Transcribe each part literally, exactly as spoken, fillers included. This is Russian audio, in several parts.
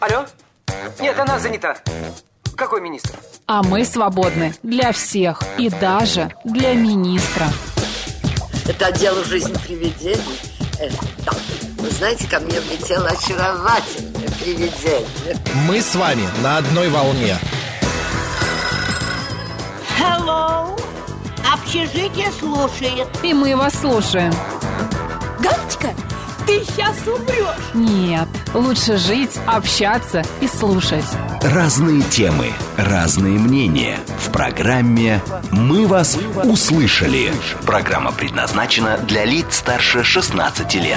Алло? Нет, она занята. Какой министр? А мы свободны для всех и даже для министра. Это отдел «Жизнь привидений». Э, да. Вы знаете, ко мне влетело очаровательное привидение. Мы с вами на одной волне. Hello. Общежитие слушает. И мы вас слушаем. Галочка, ты сейчас умрешь. Нет, лучше жить, общаться и слушать. Разные темы, разные мнения. В программе «Мы вас услышали». Программа предназначена для лиц старше шестнадцати лет.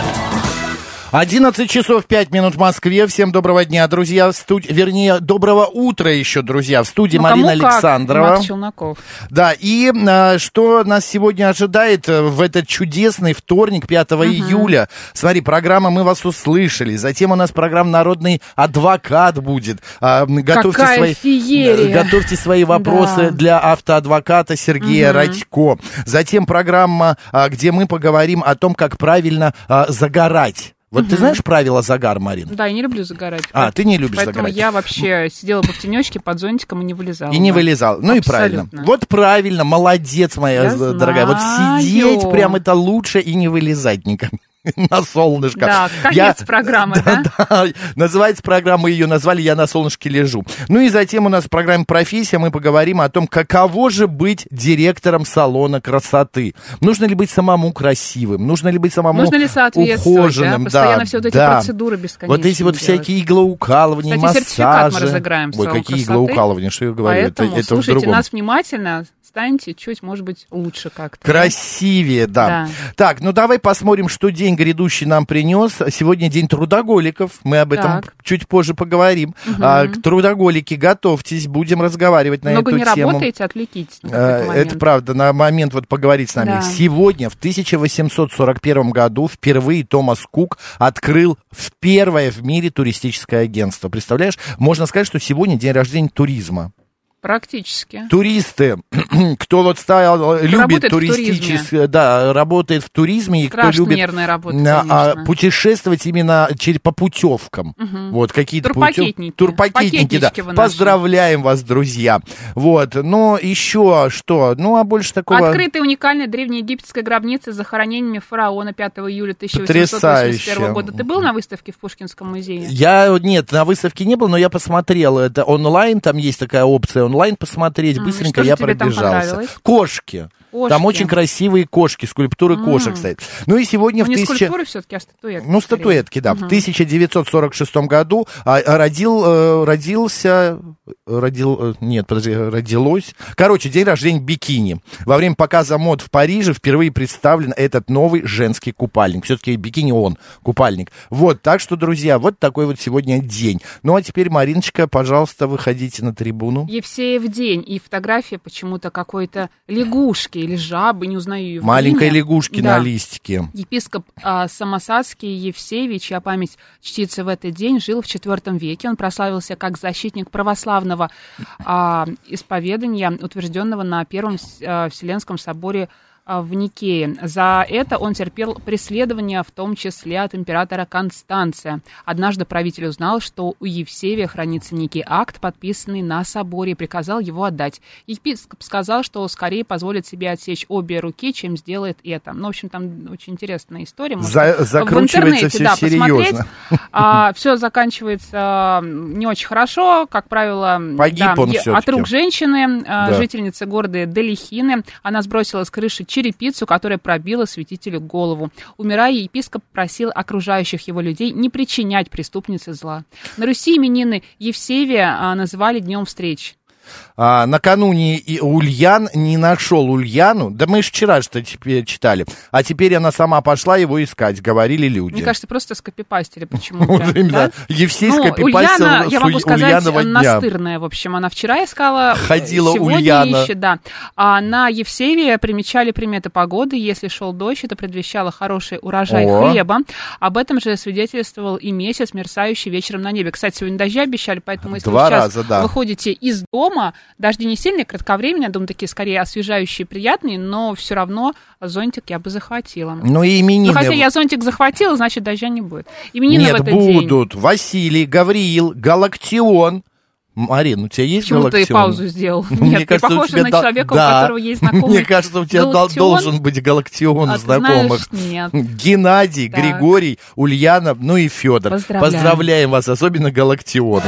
одиннадцать часов пять минут в Москве. Всем доброго дня, друзья. В студ... Вернее, доброго утра еще, друзья. В студии ну, Марина Александрова. Макс Челноков. Да, и а, что нас сегодня ожидает в этот чудесный вторник, пятого uh-huh. июля. Смотри, программа «Мы вас услышали». Затем у нас программа «Народный адвокат» будет. А, готовьте Какая свои, феерия. Готовьте свои вопросы да. для автоадвоката Сергея uh-huh. Радько. Затем программа, а, где мы поговорим о том, как правильно а, загорать. Вот угу. ты знаешь правила загара, Марин? Да, я не люблю загорать. А, ты не любишь поэтому загорать. Поэтому я вообще сидела бы в тенечке под зонтиком и не вылезала. И не да. вылезала. Ну Абсолютно. И правильно. Вот правильно, молодец, моя я дорогая. знаю. Вот сидеть прям это лучше и не вылезать никогда. На солнышко. Да, конец я... программы, да? да? Да, называется программа, ее назвали «Я на солнышке лежу». Ну и затем у нас в программе «Профессия» мы поговорим о том, каково же быть директором салона красоты. Нужно ли быть самому красивым? Нужно ли быть самому Нужно ли соответствовать, ухоженным? Да? Постоянно да, все вот эти да. процедуры бесконечные. Вот эти вот делать. всякие иглоукалывания, Кстати, массажи. сертификат мы разыграем в Ой, салон какие красоты. иглоукалывания, что я говорю? Поэтому это, это слушайте нас внимательно. Станьте чуть, может быть, лучше как-то. Красивее, да. да. Так, ну давай посмотрим, что день грядущий нам принес. Сегодня день трудоголиков. Мы об этом так. чуть позже поговорим. Угу. А, трудоголики, готовьтесь, будем разговаривать на Много эту не тему. Много не работаете, отвлекитесь на какой-то момент. Это правда, на момент вот поговорить с нами. Да. Сегодня, в тысяча восемьсот сорок первом году, впервые Томас Кук открыл первое в мире туристическое агентство. Представляешь? Можно сказать, что сегодня день рождения туризма. Практически. Туристы, кто вот стал, любит туристическое, да, работает в туризме, и кто любит работа, а, путешествовать именно через, по путевкам. Угу. Вот, какие-то турпакетники. Путев... Турпакетники, да. Поздравляем вас, друзья. Вот, но еще что? Ну, а больше такого... Открытая уникальная древнеегипетская гробница с захоронениями фараона пятого июля тысяча восемьсот восемьдесят первого года. Ты был на выставке в Пушкинском музее? Я, нет, на выставке не был, но я посмотрел. Это онлайн, там есть такая опция онлайн посмотреть, быстренько я пробежался. Кошки. Кошки. Там очень красивые кошки, скульптуры mm. кошек стоят. Ну и сегодня ну, в не тысяча... скульптуры все-таки, а статуэтки. Ну, статуэтки, да. Uh-huh. В тысяча девятьсот сорок шестом году а, родил, родился... Родил... Нет, подожди, родилось... Короче, день рождения бикини. Во время показа мод в Париже впервые представлен этот новый женский купальник. Все-таки бикини он, купальник. Вот, так что, друзья, вот такой вот сегодня день. Ну, а теперь, Мариночка, пожалуйста, выходите на трибуну. Евсеев день. И фотография почему-то какой-то лягушки или жабы, не узнаю ее. Маленькой лягушки да. на листике. Епископ а, Самосадский Евсевий, чья память чтится в этот день, жил в четвёртом веке. Он прославился как защитник православного а, исповедания, утвержденного на Первом а, Вселенском соборе в Никее. За это он терпел преследования, в том числе от императора Констанция. Однажды правитель узнал, что у Евсевия хранится некий акт, подписанный на соборе, и приказал его отдать. Епископ сказал, что скорее позволит себе отсечь обе руки, чем сделает это. Ну, в общем, там очень интересная история. За- закручивается в интернете, все да, серьезно. А, все заканчивается не очень хорошо. Как правило, погиб да, он все-таки. От рук женщины, да. жительницы города Делихины. Она сбросила с крыши черепицу, которая пробила святителю голову. Умирая, епископ просил окружающих его людей не причинять преступнице зла. На Руси именины Евсевия а, называли днем встреч. А, накануне и Ульян не нашел Ульяну. Да мы же вчера что теперь читали. А теперь она сама пошла его искать, говорили люди. Мне кажется, просто скопипастили почему-то. Да? Евсей скопипастил Ульяна, я могу сказать, Ульянова дня. настырная, в общем. Она вчера искала, ходила сегодня Ульяна. ищет, да. А на Евсевия примечали приметы погоды. Если шел дождь, это предвещало хороший урожай О. хлеба. Об этом же свидетельствовал и месяц, мерцающий вечером на небе. Кстати, сегодня дожди обещали, поэтому если Два вы сейчас раза, да. выходите из дома, дома. Дожди не сильные, кратковременные, я думаю, такие скорее освежающие, приятные, но все равно зонтик я бы захватила. Ну и именины. Ну, хотя я зонтик захватила, значит, дождя не будет. Именины Нет, в этот будут. день. Василий, Гавриил, Галактион. Марин, у тебя есть Почему галактион? ты паузу сделал? Мне Нет, кажется, ты похожа тебя на да, человека, да. у которого есть знакомый. Мне кажется, у тебя галактион. должен быть галактион А знакомых. ты знаешь, нет. Геннадий, Так. Григорий, Ульяна, ну и Федор. Поздравляем. Поздравляем вас, особенно галактиона.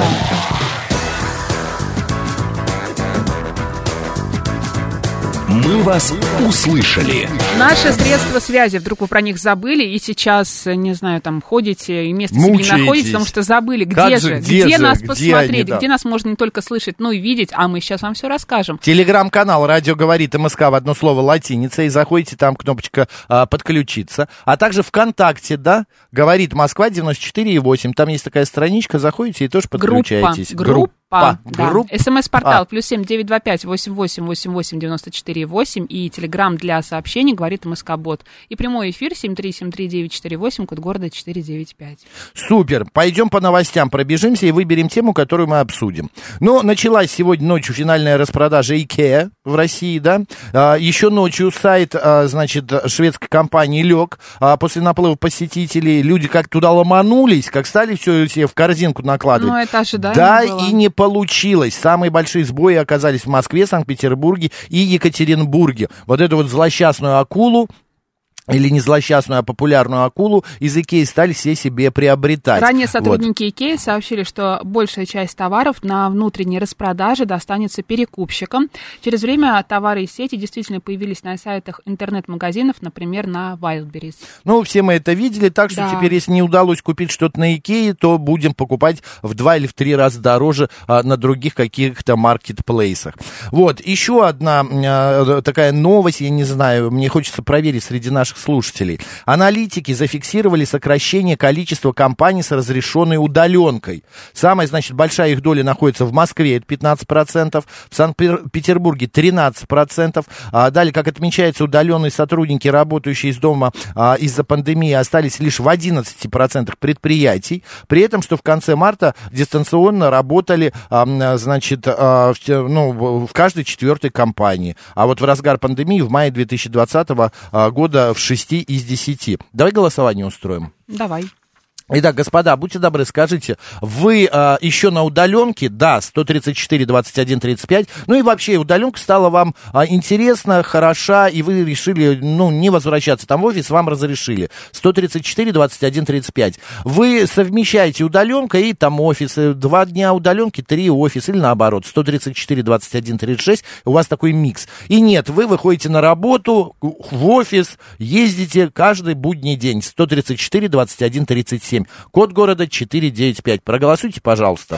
Мы вас услышали. Наши средства связи, вдруг вы про них забыли, и сейчас, не знаю, там, ходите и место себе не Мучаетесь. находите, потому что забыли, где Как же, же, где, где же, нас где посмотреть, они, да. где нас можно не только слышать, но и видеть, а мы сейчас вам все расскажем. Телеграм-канал «Радио говорит МСК» в одно слово латиница, и заходите, там кнопочка а, «Подключиться». А также ВКонтакте, да, «Говорит Москва» девяносто четыре и восемь. Там есть такая страничка, заходите и тоже подключаетесь. Группа. Группа. Группа. Да. Группа. СМС-портал плюс семь девять два пять восемь восемь восемь восемь девяносто четыре восемь и телеграм для сообщений «Говорит МСК-бот». И прямой эфир семь три семь три девять четыре восемь, код города четыреста девяносто пять. Супер. Пойдем по новостям, пробежимся и выберем тему, которую мы обсудим. Ну, началась сегодня ночью финальная распродажа IKEA в России, да. А, еще ночью сайт, а, значит, шведской компании лег. А, после наплыва посетителей люди как туда ломанулись, как стали все себе в корзинку накладывать. Ну, это ожидаемо Да, было. и не получилось. Самые большие сбои оказались в Москве, Санкт-Петербурге и Екатеринбурге. Вот эту вот злосчастную акулу, или не злосчастную, а популярную акулу из Икеи стали все себе приобретать. Ранее Вот. сотрудники Икеи сообщили, что большая часть товаров на внутренней распродаже достанется перекупщикам. Через время товары из сети действительно появились на сайтах интернет-магазинов, например, на Wildberries. Ну, все мы это видели, так что Да. теперь, если не удалось купить что-то на Икее, то будем покупать в два или в три раза дороже а, на других каких-то маркетплейсах. Вот, еще одна а, такая новость, я не знаю, мне хочется проверить среди наших слушателей. Аналитики зафиксировали сокращение количества компаний с разрешенной удаленкой. Самая, значит, большая их доля находится в Москве, это пятнадцать процентов, в Санкт-Петербурге тринадцать процентов. А далее, как отмечается, удаленные сотрудники, работающие из дома а, из-за пандемии, остались лишь в одиннадцати процентах предприятий. При этом, что в конце марта дистанционно работали, а, значит, а, в, ну, в каждой четвертой компании. А вот в разгар пандемии в мае две тысячи двадцатого года в шести из десяти. Давай голосование устроим. Давай. Итак, господа, будьте добры, скажите, вы а, еще на удаленке? Да, сто тридцать четыре двадцать один тридцать пять. Ну и вообще, удаленка стала вам а, интересна, хороша, и вы решили, ну, не возвращаться там в офис, вам разрешили. сто тридцать четыре двадцать один тридцать пять. Вы совмещаете удаленка и там офис. Два дня удаленки, три офис, или наоборот, сто тридцать четыре двадцать один тридцать шесть, у вас такой микс. И нет, вы выходите на работу, в офис, ездите каждый будний день. сто тридцать четыре двадцать один тридцать семь. Код города четыреста девяносто пять. Проголосуйте, пожалуйста.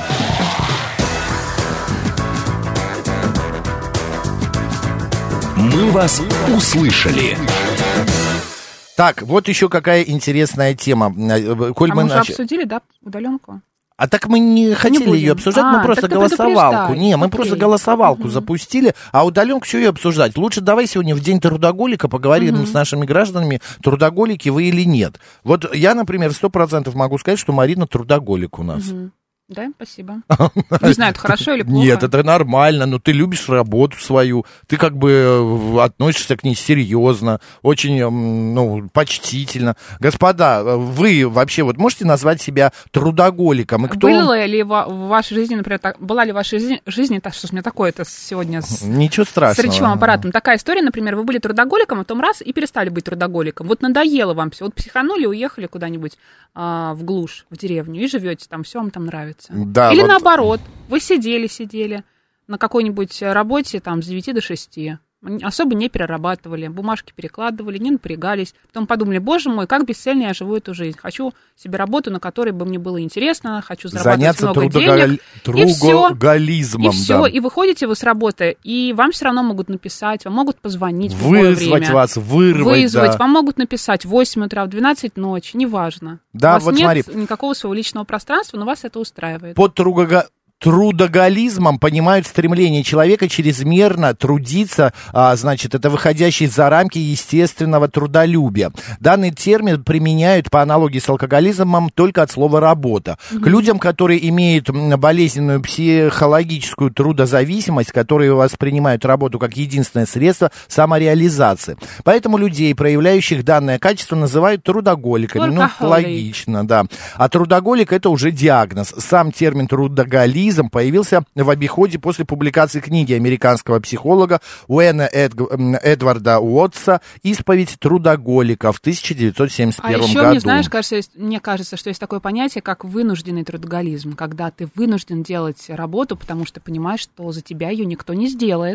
Мы вас услышали. Так, вот еще какая интересная тема. Коль А мы мы уже нач- обсудили, да, удаленку? А так мы не хотели будем. ее обсуждать, А, мы просто так ты голосовалку. предупреждай. Не, мы Окей. просто голосовалку Мгм. запустили, а удаленку все ее обсуждать. Лучше давай сегодня в день трудоголика поговорим Мгм. с нашими гражданами, трудоголики вы или нет. Вот я, например, сто процентов могу сказать, что Марина трудоголик у нас. Мгм. Да, спасибо. Не знаю, это хорошо или плохо. Нет, это нормально, но ты любишь работу свою, ты как бы э, относишься к ней серьезно, очень, м, ну, почтительно. Господа, вы вообще вот можете назвать себя трудоголиком? И кто... Было ли во- в вашей жизни, например, так, была ли в вашей жизни, жизни так, что ж у меня такое-то сегодня с, Ничего с страшного. речевым аппаратом? Такая история, например, вы были трудоголиком, а потом раз и перестали быть трудоголиком. Вот надоело вам все. Вот психанули, уехали куда-нибудь а, в глушь, в деревню, и живете там, все вам там нравится. Да, Или вот... наоборот, вы сидели-сидели на какой-нибудь работе там с девяти до шести, особо не перерабатывали, бумажки перекладывали, не напрягались. Потом подумали, боже мой, как бесцельно я живу эту жизнь. Хочу себе работу, на которой бы мне было интересно, хочу зарабатывать Заняться много трудогол... денег. И все, трудоголизмом. и все, да. и выходите вы с работы, и вам все равно могут написать, вам могут позвонить в любое Вызвать время. вас, вырвать, Вызвать, да. вам могут написать в восемь утра, в двенадцать ночи, неважно. Да, У вас вот нет смотри. никакого своего личного пространства, но вас это устраивает. Под, трудого... трудоголизмом понимают стремление человека чрезмерно трудиться, а, значит, это выходящий за рамки естественного трудолюбия. Данный термин применяют по аналогии с алкоголизмом только от слова «работа». Mm-hmm. К людям, которые имеют болезненную психологическую трудозависимость, которые воспринимают работу как единственное средство самореализации. Поэтому людей, проявляющих данное качество, называют трудоголиками. Ну, логично, да. А трудоголик — это уже диагноз. Сам термин трудоголизм появился в обиходе после публикации книги американского психолога Уэна Эд... Эдварда Уотса «Исповедь трудоголика» в тысяча девятьсот семьдесят первом а еще, году. Мне, знаешь, кажется, есть, мне кажется, что есть такое понятие, как вынужденный трудоголизм, когда ты вынужден делать работу, потому что понимаешь, что за тебя ее никто не сделает.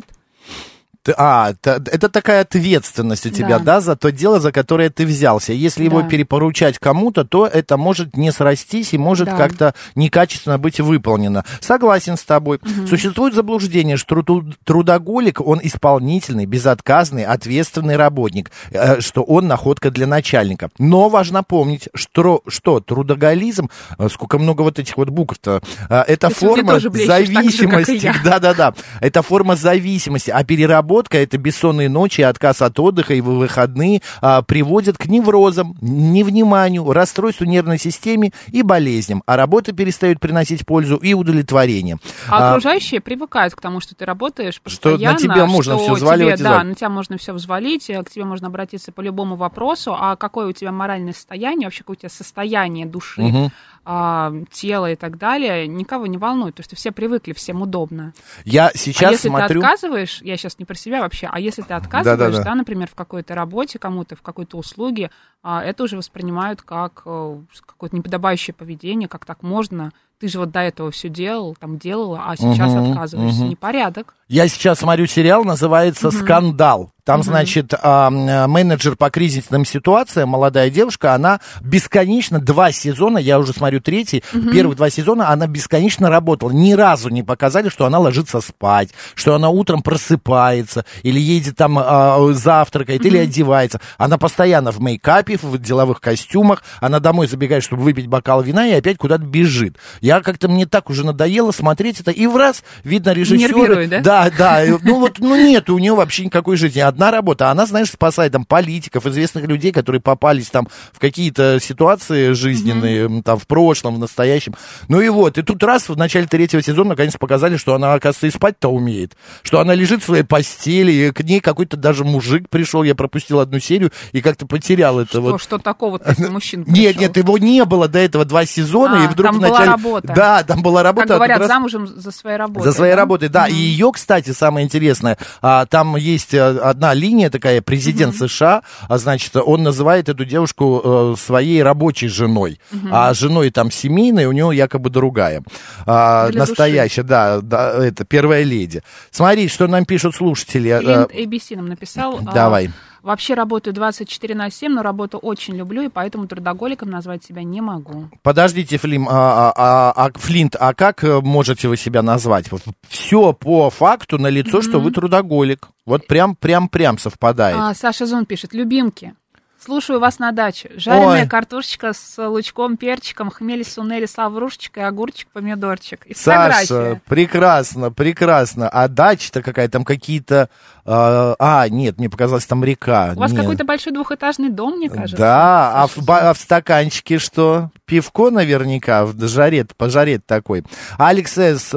А, это такая ответственность у тебя, да. да, за то дело, за которое ты взялся. Если да. его перепоручать кому-то, то это может не срастись и может да. как-то некачественно быть выполнено. Согласен с тобой. Угу. Существует заблуждение, что трудоголик, он исполнительный, безотказный, ответственный работник, что он находка для начальника. Но важно помнить, что, что трудоголизм, сколько много вот этих вот букв-то, это Если форма зависимости. Да-да-да, это форма зависимости, а переработка это бессонные ночи, отказ от отдыха и выходные а, приводят к неврозам, невниманию, расстройству нервной системы и болезням, а работа перестает приносить пользу и удовлетворение. А, а окружающие привыкают к тому, что ты работаешь постоянно, что на тебя можно что все взваливать. Тебе, да, на тебя можно все взвалить, к тебе можно обратиться по любому вопросу, а какое у тебя моральное состояние, вообще какое у тебя состояние души, угу. а, тела и так далее, никого не волнует, потому что все привыкли, всем удобно. Я сейчас а если смотрю... ты отказываешь, я сейчас не про себя вообще, а если ты отказываешь, да, да, да. да, например, в какой-то работе кому-то, в какой-то услуге, это уже воспринимают как какое-то неподобающее поведение, как так можно. Ты же вот до этого все делал, там делала, а сейчас угу, отказываешься. Угу. Непорядок. Я сейчас смотрю сериал, называется угу. «Скандал». Там, угу. значит, менеджер по кризисным ситуациям, молодая девушка, она бесконечно, два сезона, я уже смотрю третий, угу. первых два сезона, она бесконечно работала. Ни разу не показали, что она ложится спать, что она утром просыпается, или едет там э, завтракает, угу. или одевается. Она постоянно в мейкапе, в деловых костюмах, она домой забегает, чтобы выпить бокал вина, и опять куда-то бежит. Я как-то, мне так уже надоело смотреть это, и в раз, видно, режиссер... Нервирует, да? Да, да, ну вот, ну нет у нее вообще никакой жизни. Одна работа, она, знаешь, спасает там политиков, известных людей, которые попались там в какие-то ситуации жизненные, mm-hmm. там в прошлом, в настоящем. Ну и вот, и тут раз в начале третьего сезона наконец показали, что она, оказывается, и спать-то умеет, что она лежит в своей постели, и к ней какой-то даже мужик пришел, я пропустил одну серию и как-то потерял это. Что, вот. Что такого-то, если мужчина пришел? Нет, нет, его не было до этого два сезона, а, и вдруг там в начале... была работа. Да, там была работа. Как говорят, раз... замужем за своей работой. За своей да? работой, да. Mm-hmm. И ее, кстати, самое интересное, а, там есть одна линия такая, президент mm-hmm. США, а, значит, он называет эту девушку э, своей рабочей женой, mm-hmm. а женой там семейной у него якобы другая, а, настоящая, да, да, это первая леди. Смотри, что нам пишут слушатели. Клиент эй би си нам написал. Давай. Вообще работаю двадцать четыре на семь, но работу очень люблю, и поэтому трудоголиком назвать себя не могу. Подождите, Флим, а, а, а, Флинт, а как можете вы себя назвать? Все по факту налицо, mm-hmm. что вы трудоголик. Вот прям-прям-прям совпадает. А, Саша Зон пишет: любимки, слушаю вас на даче. Жареная Ой. картошечка с лучком, перчиком, хмель, сунели с лаврушечкой, огурчик, помидорчик. И Саша, прекрасно, прекрасно. А дача-то какая? Там какие-то... Э, а, нет, мне показалось, там река. У вас нет. какой-то большой двухэтажный дом, мне кажется. Да, а в, а в стаканчике что? Пивко наверняка, в жарет, пожарет такой. Алекс С.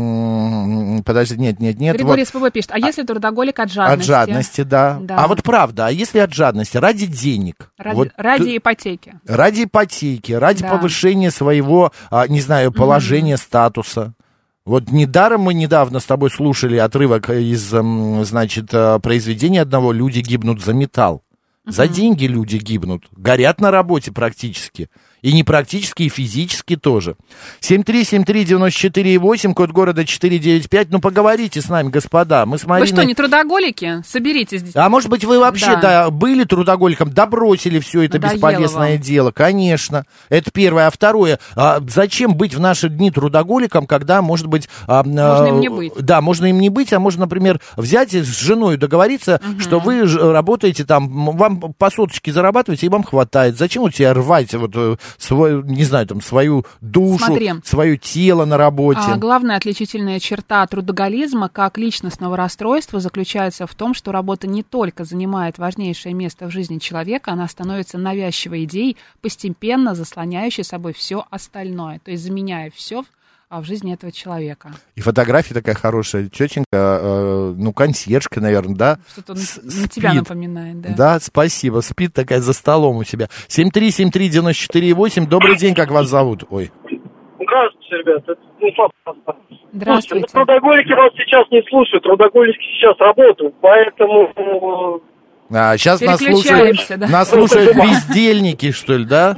М- подожди, нет, нет, нет. Григорий вот. СПБ пишет: а если трудоголик от жадности? От жадности, да. да. А вот правда, а если от жадности? Ради денег. Ради, вот, ради ты, ипотеки. Ради ипотеки, ради да. повышения своего, не знаю, положения, mm-hmm. статуса. Вот недаром мы недавно с тобой слушали отрывок из, значит, произведения одного «Люди гибнут за металл». Mm-hmm. За деньги люди гибнут, горят на работе практически. И не практически, и физически тоже. семь три семь три девять четыре восемь, код города четыреста девяносто пять. Ну, поговорите с нами, господа. Мы с Мариной... Вы что, не трудоголики? Соберитесь здесь. А может быть, вы вообще да. Да, были трудоголиком, да бросили все это Надоело бесполезное вам. дело? Конечно. Это первое. А второе, а зачем быть в наши дни трудоголиком, когда, может быть... А, можно а, им не быть. Да, можно им не быть, а можно, например, взять и с женой договориться, угу. что вы работаете там, вам по соточке зарабатываете, и вам хватает. Зачем у тебя рвать вот свой, не знаю, там, свою душу, Смотри. свое тело на работе. А, главная отличительная черта трудоголизма как личностного расстройства заключается в том, что работа не только занимает важнейшее место в жизни человека, она становится навязчивой идеей, постепенно заслоняющей собой все остальное, то есть заменяя все в жизни этого человека. И фотография такая хорошая, тетенька, э, ну, консьержка, наверное, да? Что-то на, на тебя напоминает, да. Да, спасибо, спит такая за столом у себя. семь три семь три девять четыре восемь, добрый день, как вас зовут? Ой. Здравствуйте, ребята. Здравствуйте. Слушайте, трудоголики вас сейчас не слушают, трудоголики сейчас работают, поэтому... А, сейчас нас слушают, да? нас слушают бездельники, что ли, да?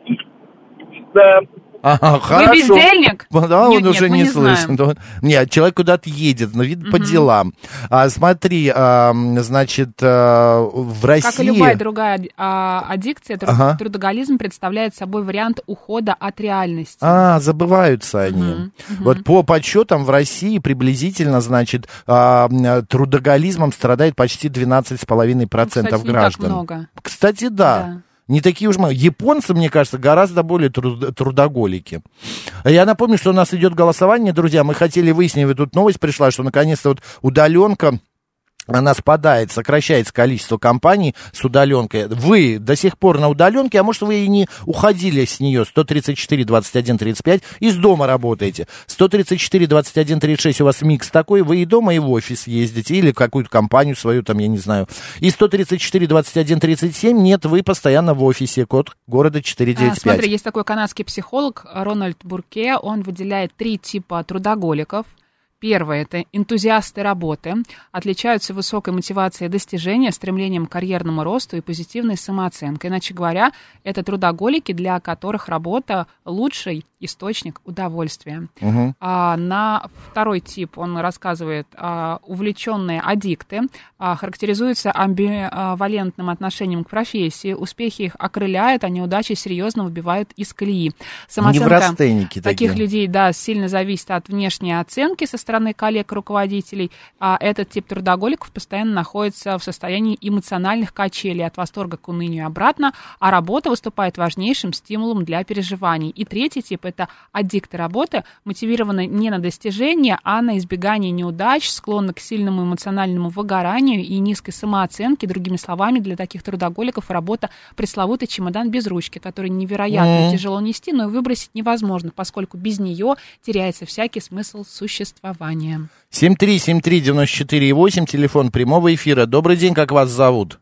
Да. Ага, Вы хорошо. бездельник? Да, Нет, он уже нет, мы не не слышен. знаем. Нет, человек куда-то едет, но видно, Мгм. по делам. А, смотри, а, значит, а, в России... Как и любая другая а, аддикция, труд- Ага. трудоголизм представляет собой вариант ухода от реальности. А, забываются они. Мгм, мгм. Вот по подсчетам в России приблизительно, значит, а, трудоголизмом страдает почти двенадцать с половиной процентов Кстати, не граждан. так много. Кстати, да. Да. Не такие уж мы. Японцы, мне кажется, гораздо более труд- трудоголики. Я напомню, что у нас идет голосование, друзья. Мы хотели выяснить, вот тут новость пришла, что наконец-то вот удаленка, она спадает, сокращается количество компаний с удаленкой. Вы до сих пор на удаленке, а может, вы и не уходили с нее. сто тридцать четыре двадцать один тридцать пять, из дома работаете. сто тридцать четыре двадцать один тридцать шесть, у вас микс такой, вы и дома, и в офис ездите, или какую-то компанию свою, там, я не знаю. И сто тридцать четыре двадцать один тридцать семь, нет, вы постоянно в офисе, код города четыреста девяносто пять. А, смотри, есть такой канадский психолог Рональд Бурке, он выделяет три типа трудоголиков. Первое – это энтузиасты работы, отличаются высокой мотивацией достижения, стремлением к карьерному росту и позитивной самооценкой. Иначе говоря, это трудоголики, для которых работа – лучший источник удовольствия. Угу. А на второй тип он рассказывает, а, увлеченные аддикты а, характеризуются амбивалентным отношением к профессии, успехи их окрыляют, а неудачи серьезно выбивают из колеи. Самооценка Неврастенники таких такие. людей, да, сильно зависит от внешней оценки со стороны коллег, руководителей, а этот тип трудоголиков постоянно находится в состоянии эмоциональных качелей от восторга к унынию и обратно, а работа выступает важнейшим стимулом для переживаний. И третий тип – это аддикты работы, мотивированы не на достижение, а на избегание неудач, склонны к сильному эмоциональному выгоранию и низкой самооценке. Другими словами, для таких трудоголиков работа – пресловутый чемодан без ручки, который невероятно Mm. тяжело нести, но и выбросить невозможно, поскольку без нее теряется всякий смысл существования. семь три семь три девять четыре восемь, телефон прямого эфира. Добрый день, как вас зовут?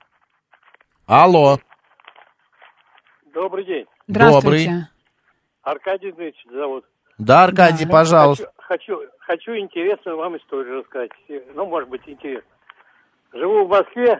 Алло. Добрый день. Здравствуйте. Добрый. Аркадий Дмитриевич зовут. Да, Аркадий, Да. пожалуйста. Хочу, хочу, хочу интересную вам историю рассказать. Ну, может быть, интересно. Живу в Москве,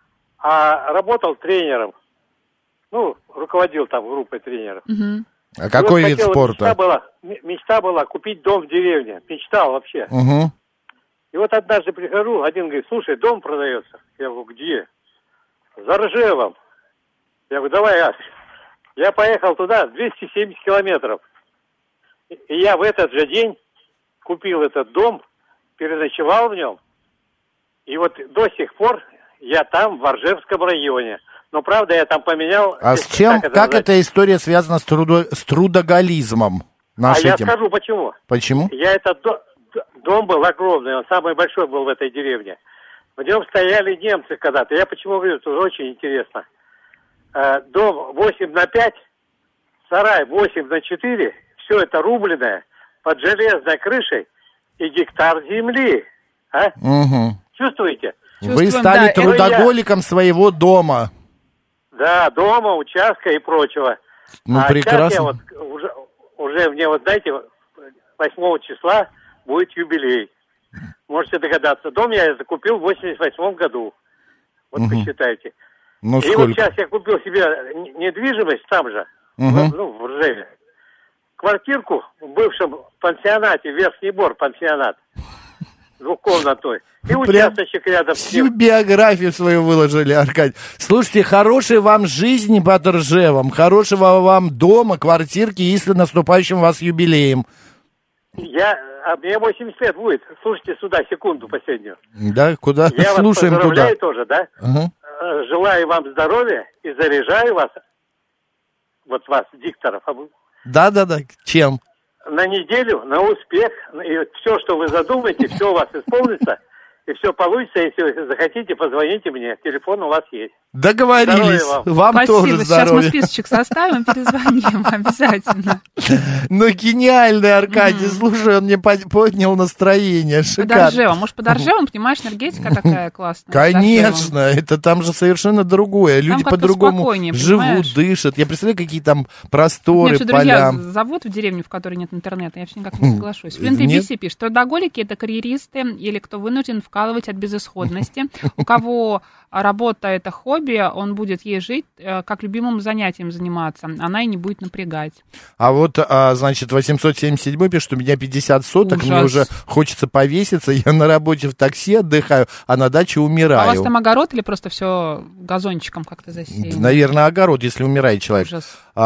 а работал тренером. Ну, руководил там группой тренеров. Мгм. А какой И вот вид хотел, спорта? Мечта была, м- мечта была купить дом в деревне. Мечтал вообще. Угу. И вот однажды прихожу, один говорит: слушай, дом продается. Я говорю: где? За Ржевом. Я говорю: давай адрес. Я поехал туда, двести семьдесят километров. И я в этот же день купил этот дом, переночевал в нем. И вот до сих пор я там, в Ржевском районе. Но, правда, я там поменял... А с чем, как назвать? эта история связана с, трудо, с трудоголизмом А нашим я этим? скажу, почему. Почему? Я этот до- д- дом был огромный, он самый большой был в этой деревне. В нем стояли немцы когда-то. Я почему говорю, это очень интересно. Э, дом восемь на пять, сарай восемь на четыре, все это рубленое, под железной крышей и гектар земли. А? Угу. Чувствуете? Вы Чувствуем, стали да, трудоголиком своего дома. Да, дома, участка и прочего. Ну, а прекрасно. сейчас я вот уже, уже мне, вот знаете, восьмого числа будет юбилей. Можете догадаться. Дом я закупил в восемьдесят восьмом году. Вот Мгм. посчитайте. Ну, И вот сколько? сейчас я купил себе н- недвижимость там же, Мгм. в, ну, в Ржеве. Квартирку в бывшем пансионате, Верхний Бор пансионат, двухкомнатной. И Прям участочек рядом с Всю ним. биографию свою выложили, Аркадий. Слушайте, хорошей вам жизни под Ржевом, хорошего вам дома, квартирки, и с наступающим вас юбилеем. Я, а мне восемьдесят лет будет. Слушайте сюда секунду последнюю. Да, куда? Я вас Слушаем туда. поздравляю тоже, да? Ага. Э, Желаю вам здоровья и заряжаю вас вот вас, дикторов, Да-да-да, чем? на неделю, на успех, и все, что вы задумаете, все у вас исполнится, и все получится. Если вы захотите, позвоните мне, телефон у вас есть. Договорились. Вам. Вам Спасибо. тоже здоровья. Сейчас мы списочек составим, перезвоним обязательно. Ну, гениальный Аркадий. Слушай, он мне поднял настроение. Шикарно. Подоржева. Может, подоржева, понимаешь, энергетика такая классная. Конечно, это там же совершенно другое. Люди как-то по-другому спокойнее, живут, понимаешь? дышат. Я представляю, какие там просторы, Меня все друзья поля. зовут в деревню, в которой нет интернета. Я все никак не соглашусь. Флинт Нет? би си пишет, трудоголики — это карьеристы или кто вынужден вкалывать от безысходности. У кого работа — это хобби, он будет ей жить, как любимым занятием заниматься. Она и не будет напрягать. А вот, а, значит, восемьсот семьдесят семь пишет, у меня пятьдесят соток, Ужас. мне уже хочется повеситься, я на работе в такси отдыхаю, а на даче А у умираю. вас там огород или просто все газончиком как-то засеяно? Наверное, огород, если умирает человек. Ужас.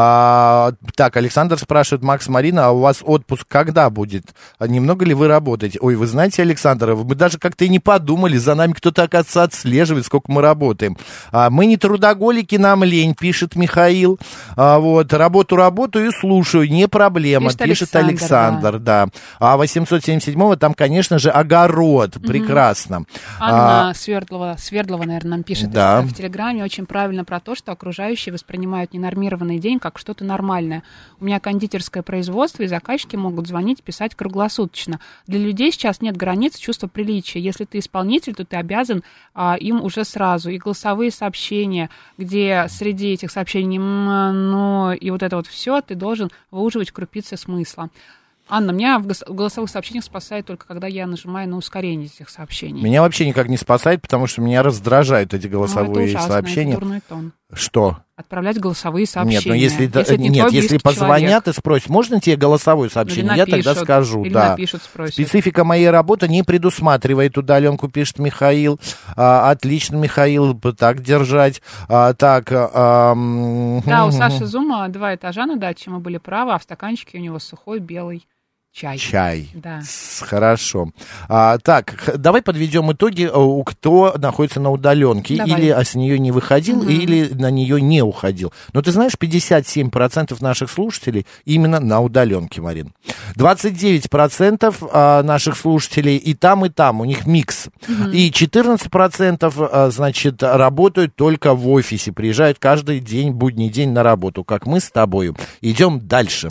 А, так, Александр спрашивает, Макс, Марина, а у вас отпуск когда будет? А немного ли вы работаете? Ой, вы знаете, Александр, мы даже как-то и не подумали, за нами кто-то, оказывается, отслеживает, сколько мы работаем. А, мы не трудоголики, нам лень, пишет Михаил. А, вот, работу работаю и слушаю, не проблема, Пишет пишет Александр, Александр, да. А восемьсот семьдесят семь там, конечно же, огород, прекрасно. Анна А, Свердлова, Свердлова, наверное, нам пишет Да. в Телеграме очень правильно про то, что окружающие воспринимают ненормированный день как что-то нормальное. У меня кондитерское производство, и заказчики могут звонить, писать круглосуточно. Для людей сейчас нет границ чувства приличия. Если ты исполнитель, то ты обязан а, им уже сразу. И голосовые сообщения, где среди этих сообщений «м», «но» и вот это вот все, ты должен выуживать крупицы смысла. Анна, меня в гос- в голосовых сообщениях спасает только, когда я нажимаю на ускорение этих сообщений. меня вообще никак не спасает, потому что меня раздражают эти Ну, голосовые это ужасно, сообщения. это дурной тон. Что? Отправлять голосовые сообщения. Нет, ну если, это- это не нет, твой если близкий позвонят человек. и спросят, можно тебе голосовое сообщение, Или я тогда напишут, скажу, или да. напишут, спросят. Специфика моей работы не предусматривает удаленку, пишет Михаил. А, отлично, Михаил, так держать. А, так. А, м, Да, у Саши Зума два этажа на даче, мы были правы, а в стаканчике у него сухой белый чай. Чай. Да. С- Хорошо. А, так, х- давай подведем итоги, у кто находится на удаленке, Давай. или а, с нее не выходил, Мгм. или на нее не уходил. Но ты знаешь, пятьдесят семь процентов наших слушателей именно на удаленке, Марин. двадцать девять процентов а, наших слушателей и там, и там, у них микс. И четырнадцать процентов, а, значит, работают только в офисе, приезжают каждый день, будний день на работу, как мы с тобою. Идем дальше.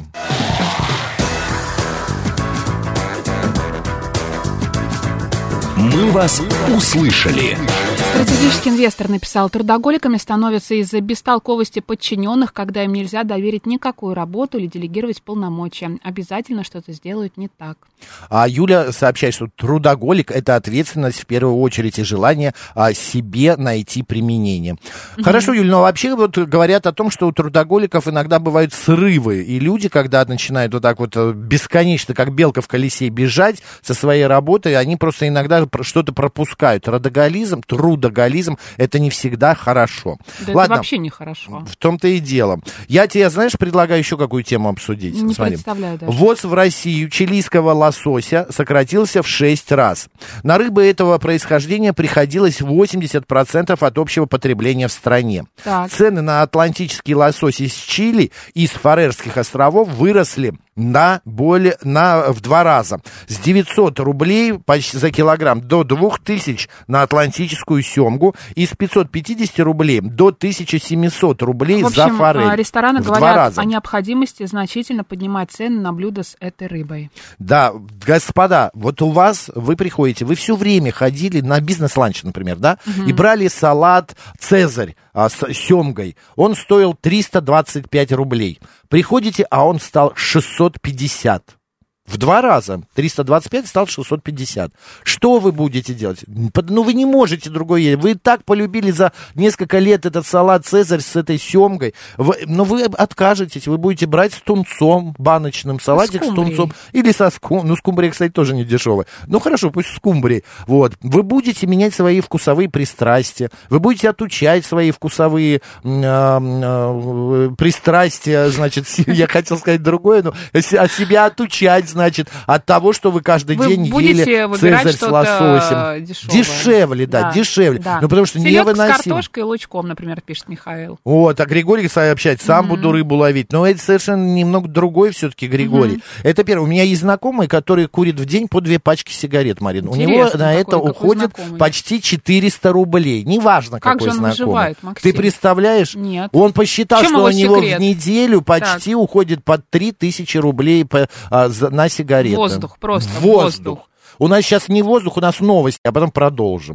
«Мы вас услышали». Стратегический инвестор написал, трудоголиками становятся из-за бестолковости подчиненных, когда им нельзя доверить никакую работу или делегировать полномочия. Обязательно что-то сделают не так. А Юля сообщает, что трудоголик — это ответственность в первую очередь и желание а, себе найти применение. Mm-hmm. Хорошо, Юля, но вообще вот говорят о том, что у трудоголиков иногда бывают срывы, и люди, когда начинают вот так вот бесконечно, как белка в колесе, бежать со своей работы, они просто иногда что-то пропускают. Трудоголизм, трудоголизм — это не всегда хорошо. Да Ладно, это вообще нехорошо. в том-то и дело. Я тебе, знаешь, предлагаю еще какую тему обсудить. Не Смотри. представляю даже. Ввоз в Россию чилийского лосося сократился в шесть раз. На рыбы этого происхождения приходилось восемьдесят процентов от общего потребления в стране. Так. Цены на атлантический лосось из Чили, из Фарерских островов выросли на более, на, в два раза. С девятьсот рублей почти за килограмм до двух тысяч на атлантическую семгу и с пятьсот пятьдесят рублей до тысяча семьсот рублей В общем, за форель. рестораны в два говорят раза. о необходимости значительно поднимать цены на блюда с этой рыбой. Да, господа, вот у вас, вы приходите, вы все время ходили на бизнес-ланч, например, да, Мгм. и брали салат «Цезарь» а, с семгой. Он стоил триста двадцать пять рублей. Приходите, а он стал шестьсот пятьдесят. В два раза. триста двадцать пять стал шестьсот пятьдесят. Что вы будете делать? Ну, вы не можете другой есть. Вы и так полюбили за несколько лет этот салат «Цезарь» с этой семгой. Вы, но вы откажетесь. Вы будете брать с тунцом, баночным салатик с, с тунцом. Или со скумбрией. Ну, скумбрия, кстати, тоже не дешевая. Ну, хорошо, пусть скумбрии. Вот. Вы будете менять свои вкусовые пристрастия. Вы будете отучать свои вкусовые э, э, пристрастия. Значит, я хотел сказать другое, но а себя отучать значит, от того, что вы каждый вы день ели цезарь с лососем. Дешевое. Дешевле, да, да дешевле. Да. Ну, потому что селедка невыносимо. с картошкой и лучком, например, пишет Михаил. Вот, а Григорий сообщает, сам mm-hmm. буду рыбу ловить. Но это совершенно немного другой все-таки Григорий. Mm-hmm. Это первое. У меня есть знакомый, который курит в день по две пачки сигарет, Марин. Интересно, у него на это какой, уходит какой почти четыреста рублей. Неважно, как какой же он знакомый. Выживает, Максим? Ты представляешь? Нет. Он посчитал, Чем что у него секрет? в неделю почти так. уходит под три тысячи рублей по, а, за, на сигареты. Воздух, просто воздух. воздух. У нас сейчас не воздух, у нас новости, а потом продолжим.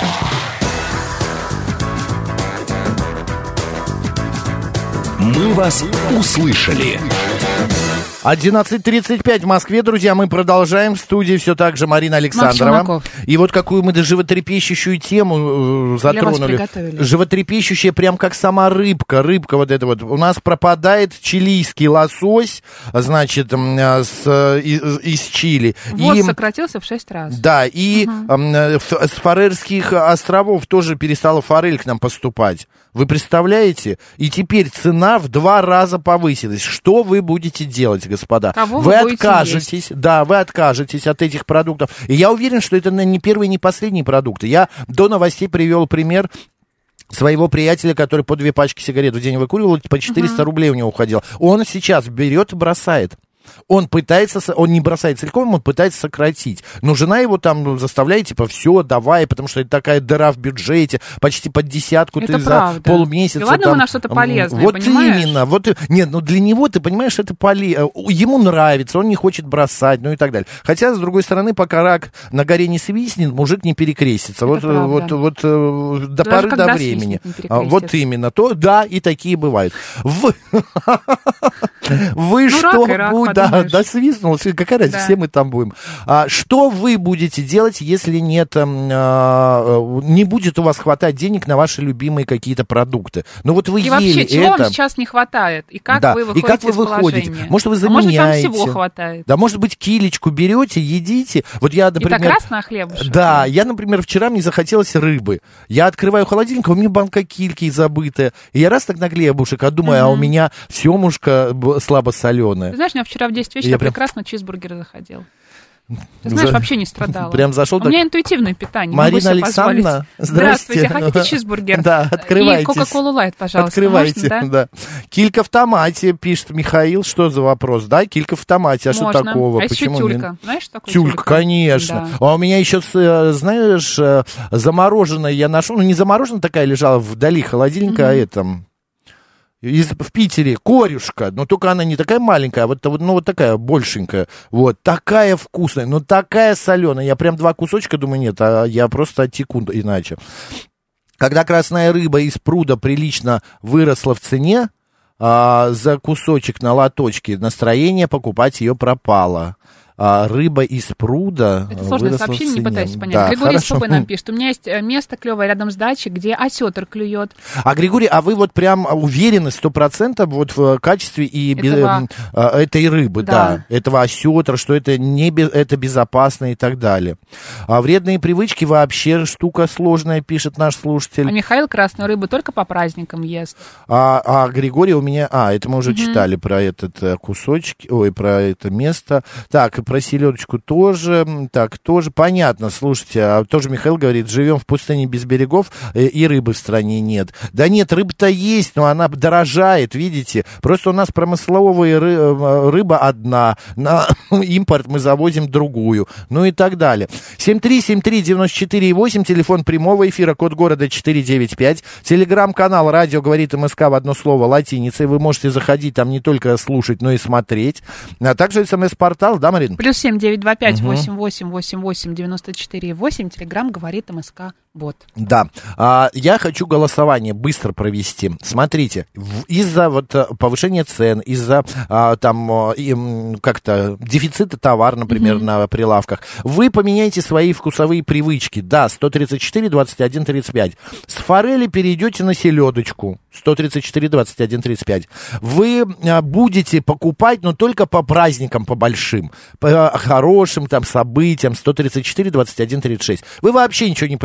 Мы вас услышали. одиннадцать тридцать пять в Москве, друзья, мы продолжаем. В студии все так же Марина Александрова. И вот какую мы животрепещущую тему э, затронули. Животрепещущая прям как сама рыбка. Рыбка вот эта вот. У нас пропадает чилийский лосось, значит, э, с, из, из Чили. Вот и, сократился в шесть раз. Да, и угу. э, с Фарерских островов тоже перестала форель к нам поступать. Вы представляете? И теперь цена в два раза повысилась. Что вы будете делать, господа? Кого вы вы откажетесь, есть? Да, вы откажетесь от этих продуктов. И я уверен, что это не первые, не последние продукты. Я до новостей привел пример своего приятеля, который по две пачки сигарет в день выкуривал, по четыреста uh-huh. рублей у него уходило. Он сейчас берет и бросает. Он пытается, он не бросает целиком, он пытается сократить. Но жена его там заставляет, типа, все, давай, потому что это такая дыра в бюджете, почти под десятку это ты правда. за полмесяца. И ладно, там, ему на что-то полезное, вот понимаешь? именно, вот, нет, ну для него, ты понимаешь, это полезно. Ему нравится, он не хочет бросать, ну и так далее. Хотя, с другой стороны, пока рак на горе не свистнет, мужик не перекрестится. Вот, вот, вот, вот до поры до времени. Вот именно. То, да, и такие бывают. Вы что будете... Да, да, свистнул, какая разница, да. Все мы там будем. А, что вы будете делать, если нет, а, не будет у вас хватать денег на ваши любимые какие-то продукты? Ну вот вы и ели вообще, это... чего вам сейчас не хватает? И как да. вы выходите и как вы из выходите? положения? Может, вы А заменяете? может, вам всего хватает? Да, может быть, килечку берете, едите. Вот я, например... И так раз на хлебушек? Да, я, например, вчера мне захотелось рыбы. Я открываю холодильник, а у меня банка кильки забытая. И я раз так на хлебушек, а думаю, mm-hmm. а у меня семушка слабосоленая. Ты знаешь, у меня вчера в десять вечера я прекрасно прям... чизбургер заходил. Ты знаешь, За... вообще не страдала. Прям зашел. У так... меня интуитивное питание. Марина Александровна, здравствуйте. Здравствуйте, хотите чизбургер? Да, открывайте. И кока-колу лайт, пожалуйста. Открывайте, можно, да? да. Килька в томате, пишет Михаил. Что за вопрос? Да, килька в томате. А можно. Что такого? А почему еще тюлька. Нет? Знаешь, что такое тюлька? Тюлька, конечно. Да. А у меня еще, знаешь, замороженная я нашел. Ну, не замороженная такая лежала вдали холодильника, mm-hmm. а это... Из, в Питере корюшка, но только она не такая маленькая, а вот, ну, вот такая большенькая, вот, такая вкусная, но такая соленая, я прям два кусочка думаю, нет, а я просто оттеку иначе. Когда красная рыба из пруда прилично выросла в цене, а, за кусочек на лоточке настроение покупать ее пропало. А, рыба из пруда. Это сложное сообщение, не пытайся понять. Да, Григорий из Пупы нам пишет. У меня есть место клевое рядом с дачей, где осетр клюет. А, Григорий, а вы вот прям уверены сто процентов вот в качестве и этого... без, э, этой рыбы, да. да, этого осетра, что это, не, это безопасно и так далее. А вредные привычки вообще штука сложная, пишет наш слушатель. А Михаил красную рыбу только по праздникам ест. А, а Григорий у меня... А, это мы уже mm-hmm. читали про этот кусочек, ой, про это место. Так, про селедочку тоже, так, тоже понятно, слушайте, а тоже Михаил говорит, живем в пустыне без берегов, и, и рыбы в стране нет. Да нет, рыба-то есть, но она дорожает, видите, просто у нас промысловая ры, рыба одна, на импорт мы завозим другую, ну и так далее. семь три семь три девять четыре восемь, телефон прямого эфира, код города четыре девять пять, телеграм-канал «Радио говорит МСК» в одно слово латиницей, вы можете заходить там не только слушать, но и смотреть, а также смс-портал, да, Марин? Плюс семь девять два пять восемь восемь восемь восемь девяносто четыре восемь. Телеграм говорит МСК Бот. Да. А, я хочу голосование быстро провести. Смотрите, в, из-за вот повышения цен, из-за а, там и, как-то дефицита товара, например, mm-hmm. на прилавках, вы поменяете свои вкусовые привычки. Да, сто тридцать четыре двадцать один тридцать пять. С форели перейдете на селедочку. сто тридцать четыре двадцать один тридцать пять. Вы а, будете покупать, но только по праздникам, по большим, по хорошим там событиям. сто тридцать четыре двадцать один тридцать шесть. Вы вообще ничего не, не,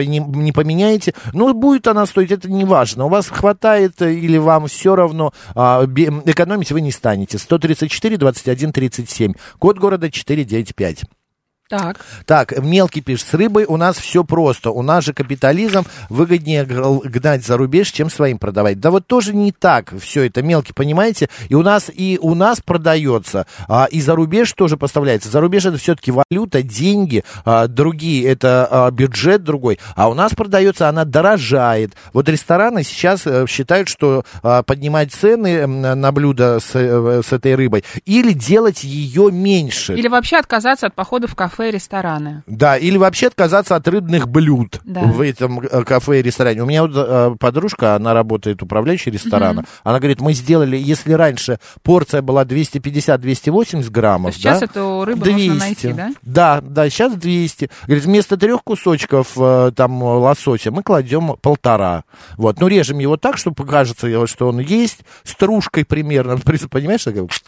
не поменяете, ну, будет она стоить, это не важно. У вас хватает или вам все равно, а, экономить вы не станете. сто тридцать четыре двадцать один тридцать семь, код города четыреста девяносто пять. Так. Так, мелкий пишет, с рыбой у нас все просто. У нас же капитализм, выгоднее гнать за рубеж, чем своим продавать. Да вот тоже не так все это, мелкий, понимаете? И у нас, и у нас продается, а, и за рубеж тоже поставляется. За рубеж это все-таки валюта, деньги, а, другие, это а, бюджет другой. А у нас продается, она дорожает. Вот рестораны сейчас а, считают, что а, поднимать цены на блюда с, с этой рыбой или делать ее меньше. Или вообще отказаться от похода в кафе и рестораны. Да, или вообще отказаться от рыбных блюд, да, в этом кафе и ресторане. У меня вот э, подружка, она работает управляющей ресторана, mm-hmm. она говорит, мы сделали, если раньше порция была двести пятьдесят - двести восемьдесят граммов, то сейчас да, эту рыбу двести. Нужно найти, да? Да, да, сейчас двести. Говорит, вместо трех кусочков э, там лосося мы кладем полтора. Вот, ну режем его так, чтобы покажется, что он есть, стружкой примерно, понимаешь,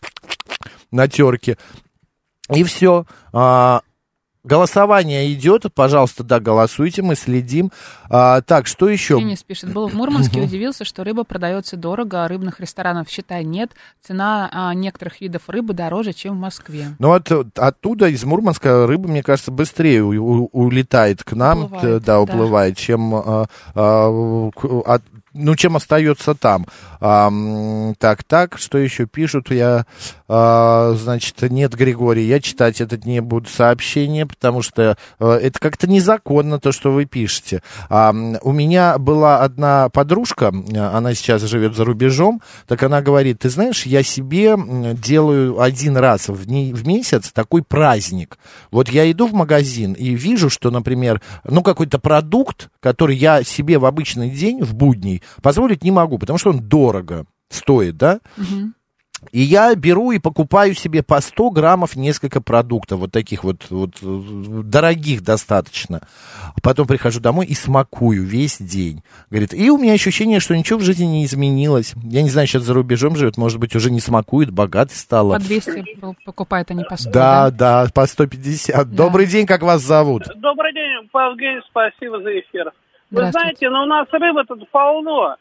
на терке. И все. А, голосование идет, пожалуйста, да, голосуйте, мы следим. А, так, что еще? Денис пишет, был в Мурманске, удивился, что рыба продается дорого, а рыбных ресторанов, считай, нет. Цена а, некоторых видов рыбы дороже, чем в Москве. Ну, от, оттуда, из Мурманска, рыба, мне кажется, быстрее у, у, улетает к нам, уплывает, да, уплывает, да. чем... А, а, от, ну, чем остается там. А, так, так, что еще пишут? Я, а, значит, нет, Григорий, я читать это не буду сообщение, потому что а, это как-то незаконно, то, что вы пишете. А, у меня была одна подружка, она сейчас живет за рубежом, так она говорит, ты знаешь, я себе делаю один раз в, не, в месяц такой праздник. Вот я иду в магазин и вижу, что, например, ну, какой-то продукт, который я себе в обычный день, в будний, позволить не могу, потому что он дорого стоит, да? Угу. И я беру и покупаю себе по сто граммов несколько продуктов, вот таких вот, вот дорогих достаточно. Потом прихожу домой и смакую весь день. Говорит, и у меня ощущение, что ничего в жизни не изменилось. Я не знаю, сейчас за рубежом живет, может быть, уже не смакует, богатой стала. По двести покупает, а не по сто. Да, да, да, по сто пятьдесят. Да. Добрый день, как вас зовут? Добрый день, Павел Евгеньевич, спасибо за эфир. Вы знаете, ну у нас рыбы тут полно.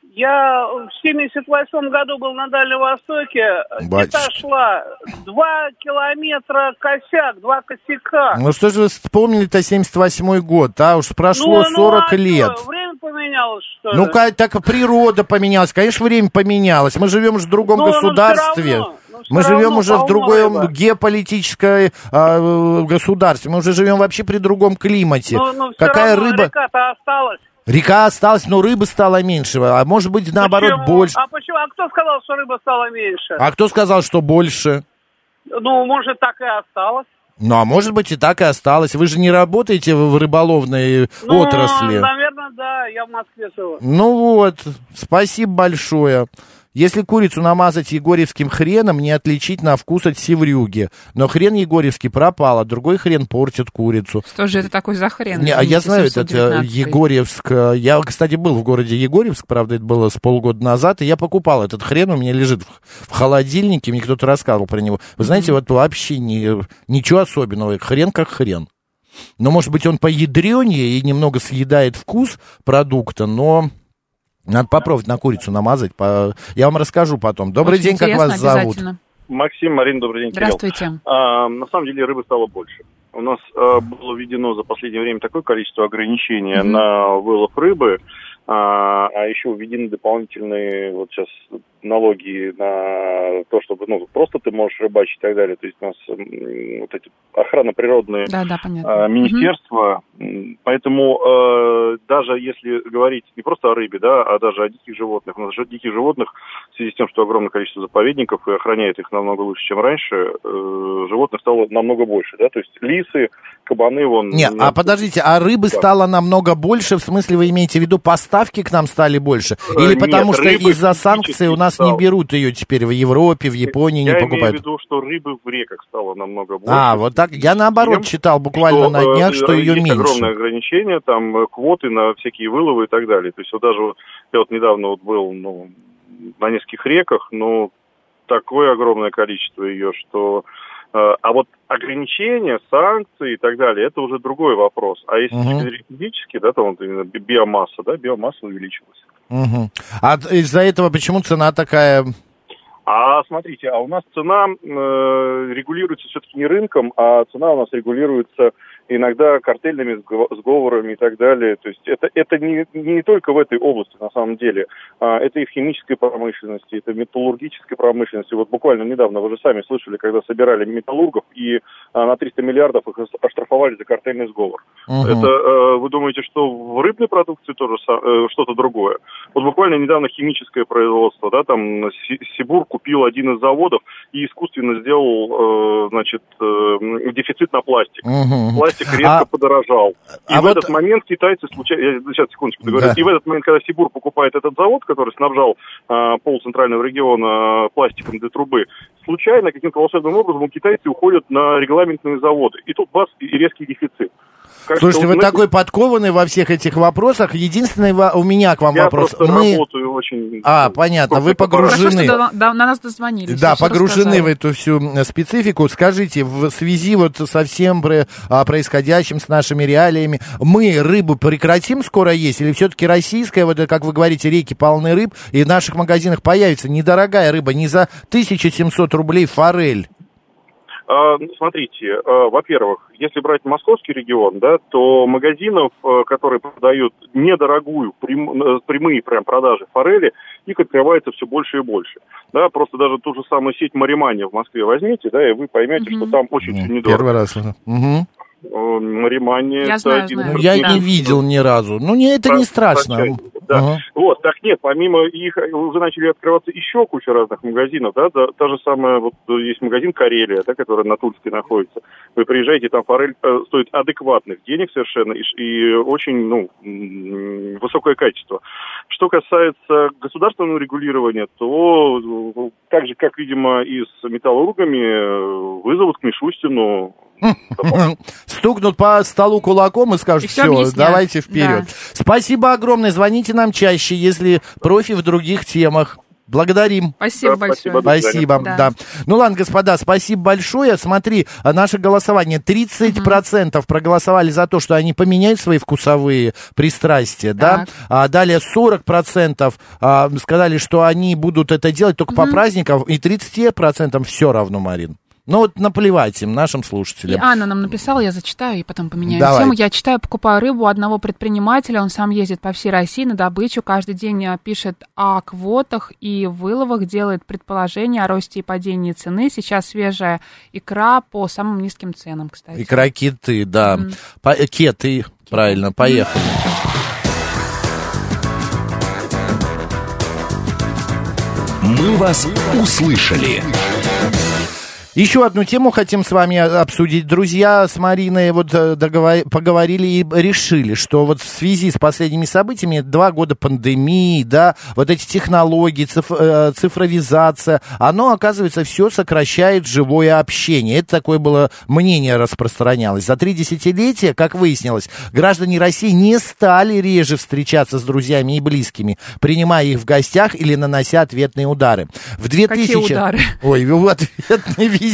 Я в семьдесят восьмом году был на Дальнем Востоке, где-то шла два километра косяк, два косяка. Ну что же вы вспомнили-то семьдесят восьмой год, а уж прошло ну, сорок ну, а лет. Что, время поменялось, что ну, ли? Ну, так природа поменялась, конечно, время поменялось. Мы живем уже в другом но, государстве. Но мы живем уже в другом рыба. геополитическом а, государстве. Мы уже живем вообще при другом климате. Но, но Какая рыба? Река-то осталась. Река осталась, но рыбы стало меньше, а может быть, наоборот, почему? больше. А почему? А кто сказал, что рыба стала меньше? А кто сказал, что больше? Ну, может, так и осталось. Ну, а может быть, и так и осталось. Вы же не работаете в рыболовной ну, отрасли. Наверное, да, я в Москве живу. Ну вот, спасибо большое. Если курицу намазать егорьевским хреном, не отличить на вкус от севрюги. Но хрен егорьевский пропал, а другой хрен портит курицу. Что же это такой за хрен? Не, а я знаю, этот Егорьевск. Я, кстати, был в городе Егорьевск, правда, это было с полгода назад, и я покупал этот хрен, у меня лежит в холодильнике, мне кто-то рассказывал про него. Вы знаете, mm-hmm. вот вообще не, ничего особенного, хрен как хрен. Но, может быть, он поядренее и немного съедает вкус продукта, но... Надо попробовать на курицу намазать. По... Я вам расскажу потом. Добрый Очень день, как вас зовут? Максим, Марина, добрый день, Кирилл. Здравствуйте. А, на самом деле рыбы стало больше. У нас а, было введено за последнее время такое количество ограничений mm-hmm. на вылов рыбы, а, а еще введены дополнительные вот сейчас налоги на то, чтобы ну, просто ты можешь рыбачить и так далее. То есть у нас вот эти охрана природные да, да, а, министерства. Mm-hmm. Поэтому а, даже если говорить не просто о рыбе, да, а даже о диких животных. У нас же диких животных в связи с тем, что огромное количество заповедников и охраняет их намного лучше, чем раньше, э, животных стало намного больше. Да? То есть лисы, кабаны, вон... Нет, а подождите, а рыбы да. стало намного больше, в смысле вы имеете в виду поставки к нам стали больше? Или Нет, потому что из-за санкций у нас стало. Не берут ее теперь в Европе, в Японии я не покупают? Я имею в виду, что рыбы в реках стало намного больше. А, вот так, я наоборот тем, читал буквально что, на днях, что ее есть меньше. Огромное ограничение, там квоты на всякие выловы и так далее. То есть вот даже я вот недавно вот был ну, на нескольких реках, но такое огромное количество ее, что А вот ограничения, санкции и так далее, это уже другой вопрос. А если Угу. физически, да, там вот именно биомасса, да, биомасса увеличилась. Угу. А из-за этого почему цена такая? А смотрите, а у нас цена э, регулируется все-таки не рынком, а цена у нас регулируется иногда картельными сговорами и так далее. То есть это, это не, не только в этой области на самом деле, а это и в химической промышленности, это в металлургической промышленности. Вот буквально недавно, вы же сами слышали, когда собирали металлургов и а, на триста миллиардов их оштрафовали за картельный сговор. Угу. Это э, вы думаете, что в рыбной продукции тоже э, что-то другое? Вот буквально недавно химическое производство, да, там Сибур купил один из заводов и искусственно сделал, э, значит, э, дефицит на пластик. Угу. Пластик резко а, подорожал. И а в вот... этот момент китайцы случайно... Сейчас, секундочку, договорю. Да. И в этот момент, когда Сибур покупает этот завод, который снабжал э, пол центрального региона э, пластиком для трубы, случайно, каким-то волшебным образом, китайцы уходят на регламентные заводы. И тут бас и резкий дефицит. Как Слушайте, вы знаете, такой подкованный во всех этих вопросах. Единственный у меня к вам я вопрос. Я Мы... работаю очень... А, понятно, вы погружены... Хорошо, что до, на нас дозвонились. Да, погружены в эту всю специфику. Скажите, в связи вот со всем происходящим с нашими реалиями, мы рыбу прекратим скоро есть? Или все-таки российская, вот как вы говорите, реки полны рыб, и в наших магазинах появится недорогая рыба, не за тысячу семьсот рублей форель? Смотрите, во-первых, если брать московский регион, да, то магазинов, которые продают недорогую, прям, прямые прям продажи форели, их открывается все больше и больше. Да, просто даже ту же самую сеть Маримания в Москве возьмите, да, и вы поймете, mm-hmm. что там очень все недорого. Первый раз. Угу. Маримания... Я знаю, знаю. Я да. не видел ни разу. Ну, не, это не страшно. Да. Uh-huh. Вот, так нет, помимо их, уже начали открываться еще куча разных магазинов, да, да, та же самая, вот есть магазин «Карелия», да, который на Тульской находится. Вы приезжаете, там форель э, стоит адекватных денег совершенно и, и очень, ну, высокое качество. Что касается государственного регулирования, то так же, как, видимо, и с металлургами, вызовут к Мишустину. Стукнут по столу кулаком и скажут, и все, все давайте вперед. Да. Спасибо огромное, звоните нам чаще, если профи в других темах. Благодарим. Спасибо да, большое. Спасибо, да. да. Ну ладно, господа, спасибо большое. Смотри, наше голосование, тридцать процентов угу. проголосовали за то, что они поменяют свои вкусовые пристрастия, так. да? А далее сорок процентов а, сказали, что они будут это делать только угу. по праздникам, и тридцать процентов все равно, Марин. Ну вот наплевать им, нашим слушателям. И Анна нам написала, я зачитаю и потом поменяю Давай. тему. Я читаю, покупаю рыбу у одного предпринимателя, он сам ездит по всей России на добычу, каждый день пишет о квотах и выловах, делает предположения о росте и падении цены. Сейчас свежая икра по самым низким ценам, кстати. Икра киты, да. Mm-hmm. По- кеты, правильно, поехали. Мы вас услышали. Еще одну тему хотим с вами обсудить. Друзья с Мариной вот договор... поговорили и решили, что вот в связи с последними событиями, два года пандемии, да, вот эти технологии, циф... цифровизация, оно, оказывается, все сокращает живое общение. Это такое было мнение распространялось. За три десятилетия, как выяснилось, граждане России не стали реже встречаться с друзьями и близкими, принимая их в гостях или нанося ответные удары. В две тысячи... Какие удары? Ой, ответный визит.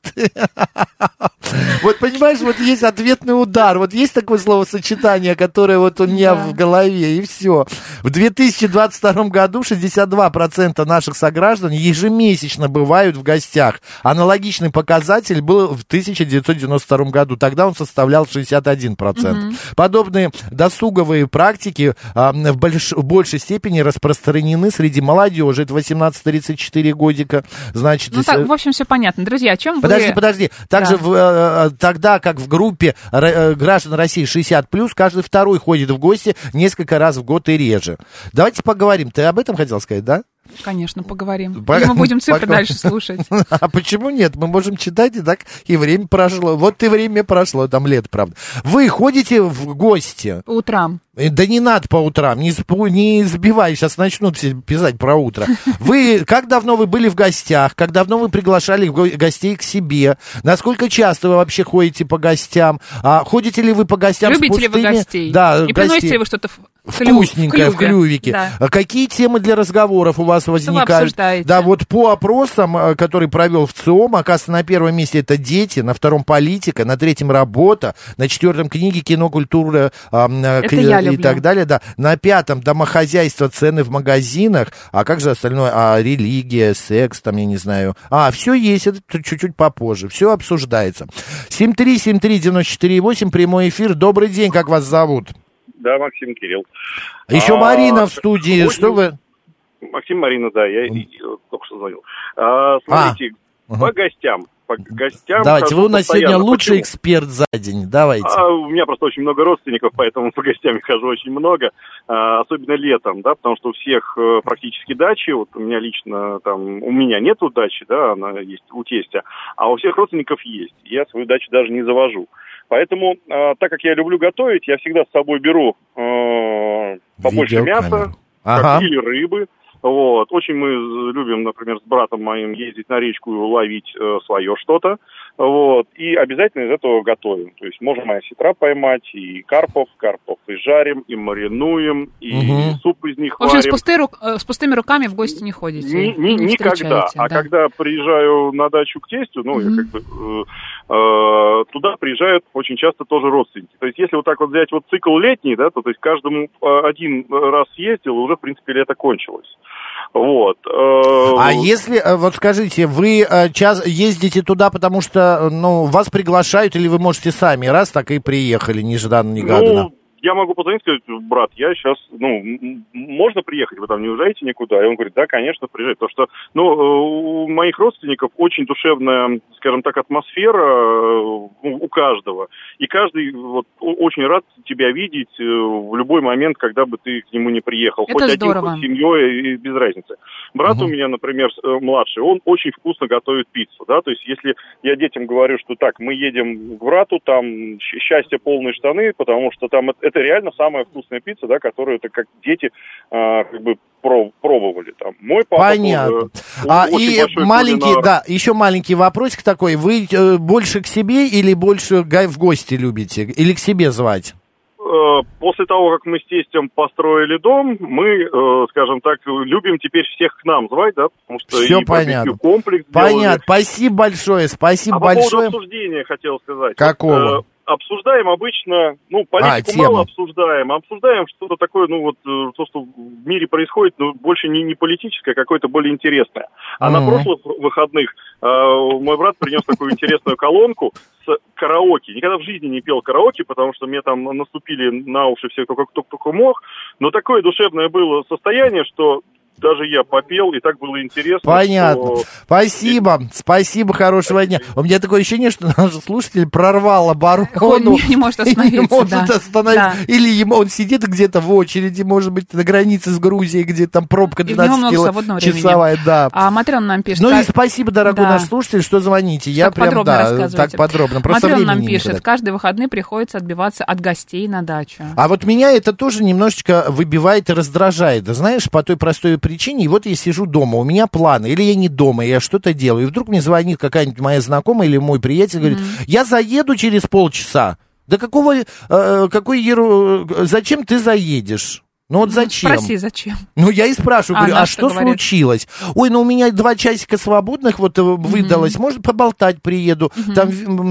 Вот понимаешь, вот есть ответный удар, вот есть такое словосочетание, которое вот у меня да. в голове, и все. В две тысячи двадцать втором году шестьдесят два процента наших сограждан ежемесячно бывают в гостях. Аналогичный показатель был в тысяча девятьсот девяносто втором году, тогда он составлял шестьдесят один процент. Угу. Подобные досуговые практики а, в, больш, в большей степени распространены среди молодежи, это восемнадцать-тридцать четыре годика. Значит, ну так, в общем, все понятно. Друзья, о чем подожди, вы... Подожди, подожди. Также да. в, тогда, как в группе граждан России шестьдесят плюс, каждый второй ходит в гости несколько раз в год и реже. Давайте поговорим. Ты об этом хотел сказать, да? Конечно, поговорим. По... Или мы будем цифры Пока... дальше слушать. А почему нет? Мы можем читать, и так и время прошло. Вот и время прошло, там лето, правда. Вы ходите в гости? По утрам. Да не надо по утрам, не, не сбивай, сейчас начнут все писать про утро. Вы, как давно вы были в гостях, как давно вы приглашали гостей к себе, насколько часто вы вообще ходите по гостям, а ходите ли вы по гостям Любите с пустыми? ли вы гостей? Да, и гостей. приносите ли вы что-то вкусненькое в клювике. Да. Какие темы для разговоров у вас возникают? Да, вот по опросам, который провел в ЦИОМ, оказывается, на первом месте это дети, на втором политика, на третьем работа, на четвертом книги, кино, культура э, к... и так далее. Да. На пятом домохозяйство, цены в магазинах. А как же остальное? А религия, секс, там, я не знаю. А, все есть, это чуть-чуть попозже. Все обсуждается. семь три семь три девяносто четыре восемь, прямой эфир. Добрый день, как вас зовут? Да, Максим, Кирилл. Еще а, Марина в студии. Очень... Что вы? Максим, Марина, да, я только что звонил. А, смотрите, а. по гостям. По гостям. Давайте, вы у нас постоянно. сегодня лучший Почему? эксперт за день. Давайте. А, у меня просто очень много родственников, поэтому по гостям хожу очень много. А, особенно летом, да, потому что у всех а, практически дачи. Вот у меня лично там, у меня нету дачи, да, она есть у тестя, а у всех родственников есть. Я свою дачу даже не завожу. Поэтому, а, так как я люблю готовить, я всегда с собой беру а, побольше мяса, ага. или рыбы. Вот. Очень мы любим, например, с братом моим ездить на речку и ловить э, свое что-то. Вот. И обязательно из этого готовим. То есть можем и осетра поймать, и карпов, карпов и жарим, и маринуем, и угу. суп из них варим. В общем, варим. с, пусты, с пустыми руками в гости не ходите? Ни, ни, не никогда. А да. когда приезжаю на дачу к тестю, ну, угу. я как бы, э, э, туда приезжают очень часто тоже родственники. То есть если вот так вот взять вот цикл летний, да, то, то есть каждому один раз съездил, уже, в принципе, лето кончилось. Вот. А если, вот скажите, вы час ездите туда, потому что, ну, вас приглашают, или вы можете сами, раз так и приехали, нежданно-негаданно? Ну, я могу позвонить и сказать: брат, я сейчас, ну, можно приехать, вы там не уезжаете никуда? И он говорит: да, конечно, приезжай. Потому что, ну, у моих родственников очень душевная, скажем так, атмосфера у каждого. И каждый вот очень рад тебя видеть в любой момент, когда бы ты к нему не приехал. Это хоть здорово. один, хоть с семьей, без разницы. Брат угу. у меня, например, младший, он очень вкусно готовит пиццу, да, то есть если я детям говорю, что так, мы едем к брату, там счастье полные штаны, потому что там это реально самая вкусная пицца, да, которую это как дети а, как бы пробовали там. Мой папа Понятно. Был, а, и маленький, кулинар. Да, еще маленький вопросик такой. Вы э, больше к себе или больше в гости любите? Или к себе звать? После того, как мы с тестем построили дом, мы, э, скажем так, любим теперь всех к нам звать, да, потому что все и понятно. Комплекс понятно. Делали. Спасибо большое, спасибо а большое. по поводу обсуждения хотел сказать. Какого? Вот, э, обсуждаем обычно, ну, политику а, мало обсуждаем, обсуждаем что-то такое, ну, вот, то, что в мире происходит, но больше не, не политическое, а какое-то более интересное. А mm-hmm. на прошлых выходных э, мой брат принес такую интересную колонку с караоке. Никогда в жизни не пел караоке, потому что мне там наступили на уши все, кто как только мог, но такое душевное было состояние, что даже я попел, и так было интересно. Понятно. Что... Спасибо. И... Спасибо, хорошего дня. У меня такое ощущение, что наш слушатель прорвал оборону. Он не, не может остановиться. Не может да. остановиться. Да. Или ему, он сидит где-то в очереди, может быть, на границе с Грузией, где там пробка двенадцать километров. Да. А Матрена нам пишет. Ну как... и спасибо, дорогой да. наш слушатель, что звоните. Я так прям, подробно да, так подробно. Просто Матрена нам пишет, никуда. каждые выходные приходится отбиваться от гостей на дачу. А вот меня это тоже немножечко выбивает и раздражает. Да, знаешь, по той простой причине, и вот если сижу дома, у меня планы, или я не дома, я что-то делаю, и вдруг мне звонит какая-нибудь моя знакомая или мой приятель, говорит, mm-hmm. я заеду через полчаса. Да какого, э, какой еру, зачем ты заедешь? Ну вот зачем? Спроси, зачем. Ну я и спрашиваю, а, говорю, а что говорит? Случилось? Ой, ну у меня два часика свободных вот выдалось, mm-hmm. может поболтать приеду, mm-hmm. там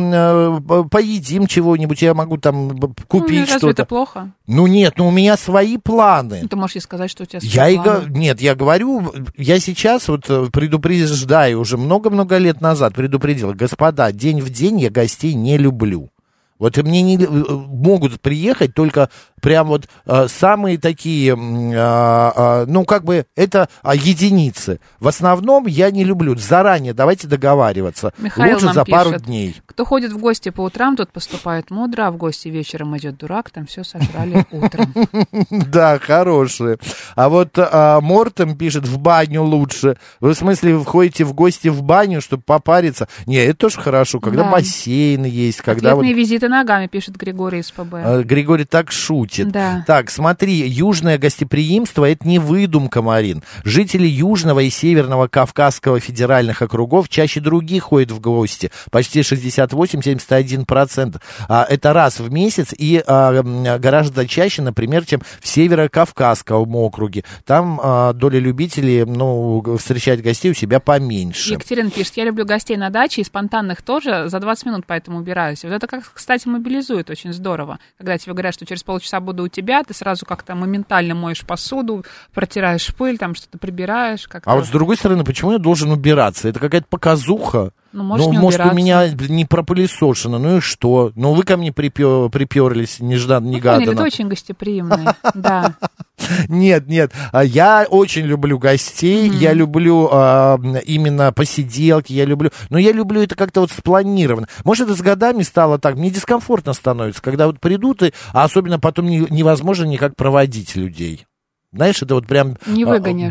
э, поедим чего-нибудь, я могу там купить ну, что-то. Разве это плохо? Ну нет, ну у меня свои планы. Ты можешь ей сказать, что у тебя свои я планы. И, нет, я говорю, я сейчас вот предупреждаю, уже много-много лет назад предупредил, господа, день в день я гостей не люблю. Вот мне не могут приехать только прям вот а, самые такие, а, а, ну, как бы, это а, единицы. В основном я не люблю. Заранее давайте договариваться. Михаил Лучше нам за пишет, пару дней. Кто ходит в гости по утрам, тот поступает мудро, а в гости вечером идет дурак, там все сожрали утром. Да, хорошие. А вот Мортем пишет, в баню лучше. Вы в смысле, вы ходите в гости в баню, чтобы попариться? Не, это тоже хорошо, когда бассейн есть, когда вот... визиты ты ногами, пишет Григорий из ПБ. Григорий так шутит. Да. Так, смотри, южное гостеприимство — это не выдумка, Марин. Жители Южного и Северного Кавказского федеральных округов чаще других ходят в гости. Почти шестьдесят восемь - семьдесят один процент. А, это раз в месяц и а, гораздо чаще, например, чем в Северо-Кавказском округе. Там а, доля любителей, ну, встречать гостей у себя поменьше. Екатерина пишет, я люблю гостей на даче и спонтанных тоже, за двадцать минут поэтому убираюсь. Вот это, как, кстати, мобилизует очень здорово. Когда тебе говорят, что через полчаса буду у тебя, ты сразу как-то моментально моешь посуду, протираешь пыль, там что-то прибираешь. Как-то. А вот с другой стороны, почему я должен убираться? Это какая-то показуха. Ну, может, ну, не может, у меня убираться. не пропылесошено, ну и что? Ну, вы ко мне припё- приперлись нежданно-негаданно. Ну, ты очень гостеприимный, да. Нет, нет, я очень люблю гостей, mm-hmm. я люблю а, именно посиделки, я люблю, но я люблю это как-то вот спланировано. Может, это с годами стало так, мне дискомфортно становится, когда вот придут, и, а особенно потом не, невозможно никак проводить людей. Знаешь, это вот прям... Не выгонишь.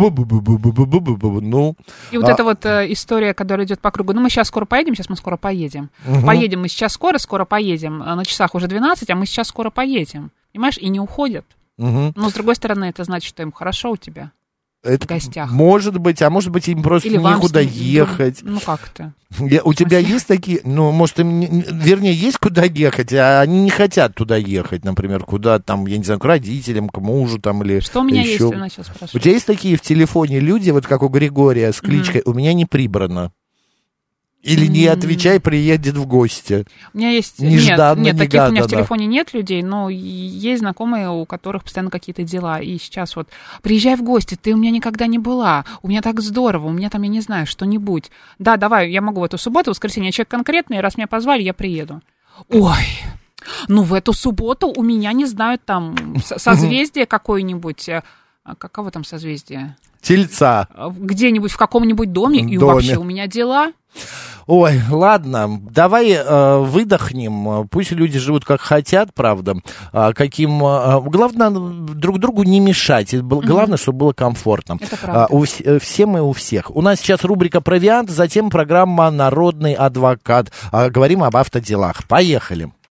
Ну, и вот а... эта вот э, история, которая идет по кругу. Ну, мы сейчас скоро поедем, сейчас мы скоро поедем. Угу. Поедем мы сейчас скоро, скоро поедем. На часах уже двенадцать, а мы сейчас скоро поедем. Понимаешь, и не уходят. Угу. Но, с другой стороны, это значит, что им хорошо у тебя. Это в гостях. Может быть, а может быть, им просто или некуда вам... ехать. Ну, как это? У тебя есть такие, ну, может, им, вернее, есть куда ехать, а они не хотят туда ехать, например, куда там, я не знаю, к родителям, к мужу там или что у меня еще. есть, я начала спрашивать. У тебя есть такие в телефоне люди, вот как у Григория с кличкой mm-hmm. «У меня не прибрано». Или не отвечай, приедет в гости. У меня есть... Нежданно, нет, нет, таких у меня в да. телефоне нет людей, но есть знакомые, у которых постоянно какие-то дела. И сейчас вот, приезжай в гости, ты у меня никогда не была, у меня так здорово, у меня там, я не знаю, что-нибудь. Да, давай, я могу в эту субботу, в воскресенье, я человек конкретный, раз меня позвали, я приеду. Ой, ну в эту субботу у меня, не знаю, там созвездие какое-нибудь. Каково там созвездие? Тельца. Где-нибудь в каком-нибудь доме, и доме. Вообще у меня дела... Ой, ладно, давай э, выдохнем, пусть люди живут как хотят, правда, а, каким, а, главное друг другу не мешать, главное, mm-hmm. чтобы было комфортно. Это правда. А, у, всем и у всех. У нас сейчас рубрика «Провиант», затем программа «Народный адвокат», а, говорим об автоделах. Поехали.